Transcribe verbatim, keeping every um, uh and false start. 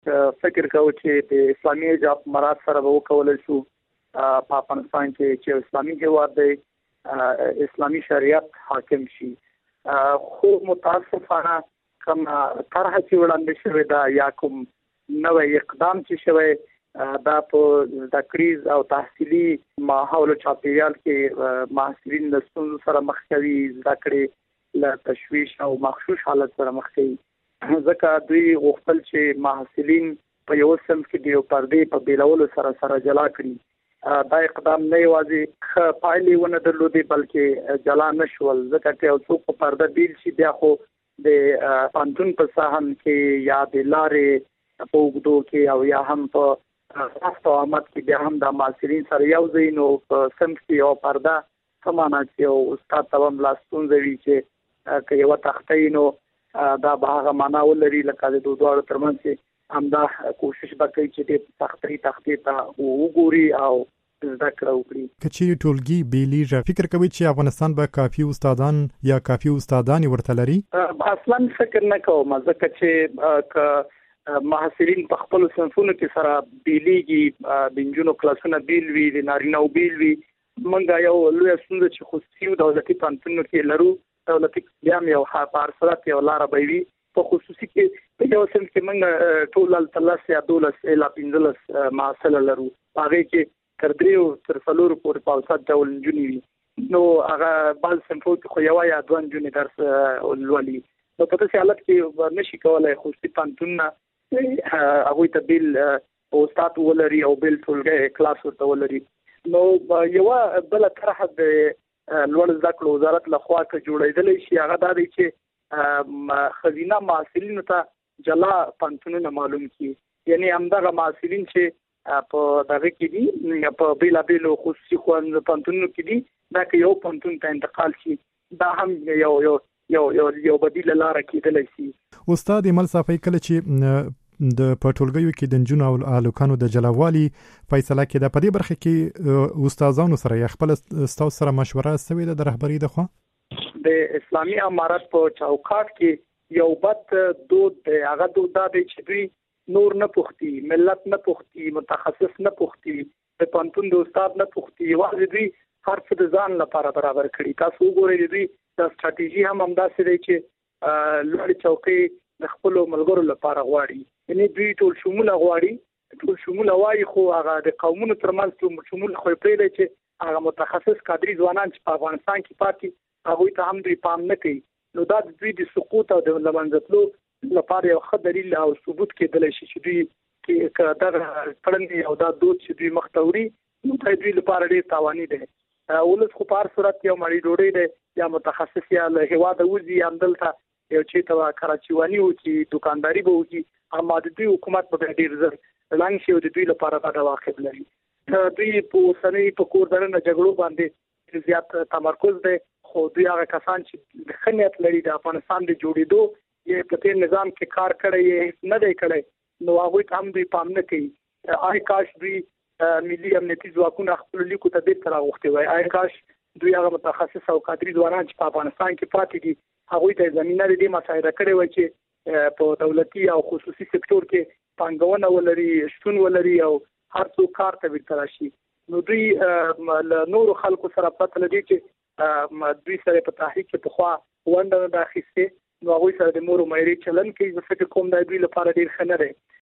فکر کوو چې د اسلامي حجاب مراد سره به وکولای شو په افغانستان کې چې اسلامي هیواد دی اسلامي شریعت حاکم شي. خو متاسفانه کوم طرح چې وړاندې شوی دا یا کوم نوې اقدام چې شوی دا په د کریز او تحصیلي ماحول چاپیریال کې محصلین د ستونزو سره مخ کوي، زده کړې له تشویش او مخشوش حالت سره مخ کوي. ځکه دوی غوښتل چې محصلین په یو صنف کې د یو پردې په بیلولو سره سره جلا کړي. دا اقدام نه یوازې ښه پایلې ونه درلودې بلکې جلا نه شول، ځکه چې یو څوک په پرده بیل شي بیا خو د پوهنتون په ساحن کې یا د لارې په اوږدو کې او یا هم په راست او آمد کې بیا هم د محصلین سره یو ځای نو په صنف کې یو پرده څه معنا چې یو استاد ته هم لا ستونزه وي چې که یوه تختې نو دا به هغه معنا ولري لکه د دوه دواړو ترمنځ چې همدا کوشش به کوي چې د تختې تختې ته وګوري او زده کړه وکړي. که چیرې ټولګي بیلیږي، فکر کوي چې افغانستان به کافي استادان یا کافي استادانې ورته لري؟ اصلا فکر نه کوم، ځکه چې که محصلین په خپلو صنفونو کې سره بیلیږي، د نجونو کلاسونه بیل وي، د نارینه‌و بیل وي، موږ یو لویه ستونزه چې خصوصي دولتي پوهنتونونو کې لرو، دولتي بیا هم یو په ارسلات یو لاره به وي. په خصوصي کې په یو صنف کې موږ ټول التلس یا دولس الا پنځلس محصل لرو، هغې کې تر دریو تر څلورو پورې په اوسط ډول نجونې وي. نو هغه بعض صنفو کې خو یوه یا دوه نجونې درس لولي. نو په داسې حالت کې نشي کولی خصوصي پوهنتونونه هغوی ته بیل استاد ولري او بیل ټولګی کلاس ورته ولري. نو یوه بله طرح د لوړ زده کړو وزارت لخوا که جوړېدلی شي هغه دا دی چې ښځینه محصلینو ته جلا پوهنتونونه معلوم کړي، یعنی همدغه محصلین چې په دغه کې دي په بېلابېلو خصوصي پوهنتونونو کې دي، دا که یو پوهنتون ته انتقال شي دا هم یو یو یو یو یو بدیله لاره کېدلی شي. استاد ایمل صافی، کله چې د په ټولګیو کې د نجونو او هلکانو د جلاوالي فیصله کېده، په دې برخه کې استادانو سره یا خپل ستاسو سره مشوره شوې ده د رهبرۍ د خوا؟ د اسلامي امارت په چوکاټ کې یو بد دود دی، هغه دود دا دی چې دوی نور نه پوښتي، ملت نه پوښتي، متخصص نه پوښتي، د پوهنتون د استاد نه پوښتي، یوازې دوی هر څه د ځان لپاره برابر کړي. تاسو وګورئ دوی د سټراټیژي هم همداسې دی چې لوړې چوکۍ د خپلو ملګرو لپاره غواړي، یعنی دوی ټول شموله غواړي، ټول شموله وایي خو هغه د قومونو ترمنځ ټول شمول خو یې پرېږدی چې هغه متخصص کادري ځوانان چې په افغانستان کې پاتې هغوی ته هم دوی پام نه کوي. نو دا د دوی د سقوط او د له منځه تلو لپاره یو ښه دلیل او ثبوت کېدلی شي چې دوی کې که دغه کړنې او دا دود چې دوی مخته وړي نو دا دوی لپاره ډېر تاواني دی. ولس خو په هر صورت یو مړۍ ډوډۍ دی، یا متخصص یا له هېواده وځي همدلته یو چېرته به کراچیواني وکړي، دوکانداري به وکړي، اما د دوی حکومت به ډېر زر ړنګ شي او د دوی لپاره دا عواقب لري. دوی په اوسنۍ په کور دننه جګړو باندې زیات تمرکز دی، خو دوی هغه کسان چې د ښه نیت لري د افغانستان د جوړېدو یې په تېر نظام کې کار کړی یې نه دی کړی، نو هغوی ته هم دوی پام نه کوي. آی کاش دوی ملي امنیتي ځواکونه خپلو لیکو ته بېرته راغوښتي وای، آی کاش دوی هغه متخصص او کادري ځوانان چې په افغانستان کې پاتې دي هغوی ته زمینه د دې مساعده کړې وای چې په دولتي او خصوصي سکتور کې پانګونه ولري، شتون ولري او هر څوک کار ته بیرته راشي. نو دوی له نورو خلکو سره پرته له دې چې دوی سره په تحریک کې پخوا ونډه نه ده اخیستې، نو هغوی سره د مور و میرې چلن کوي. زه فکر کوم دا دوی لپاره ډېر ښه نه دی.